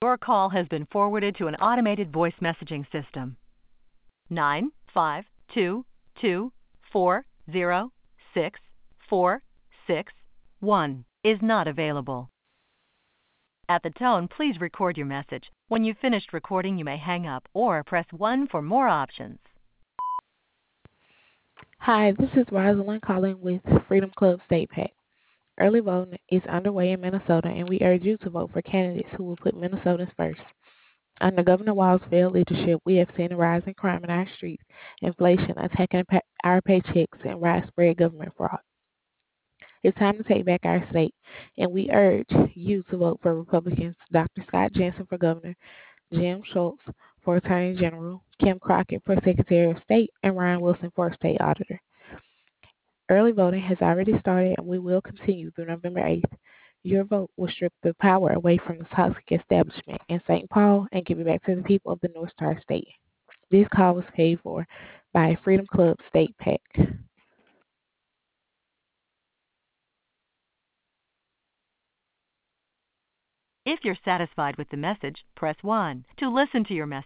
Your call has been forwarded to an automated voice messaging system. 95224064661 is not available. At the tone, please record your message. When you've finished recording, you may hang up or press 1 for more options. Hi, this is Rosalind calling with Freedom Club State PAC. Early voting is underway in Minnesota, and we urge you to vote for candidates who will put Minnesotans first. Under Governor Walz's failed leadership, we have seen a rise in crime in our streets, inflation attacking our paychecks, and widespread government fraud. It's time to take back our state, and we urge you to vote for Republicans Dr. Scott Jensen for governor, Jim Schultz for Attorney General, Kim Crockett for Secretary of State, and Ryan Wilson for State Auditor. Early voting has already started, and we will continue through November 8th. Your vote will strip the power away from the toxic establishment in St. Paul and give it back to the people of the North Star State. This call was paid for by Freedom Club State PAC. If you're satisfied with the message, press 1. To listen to your message,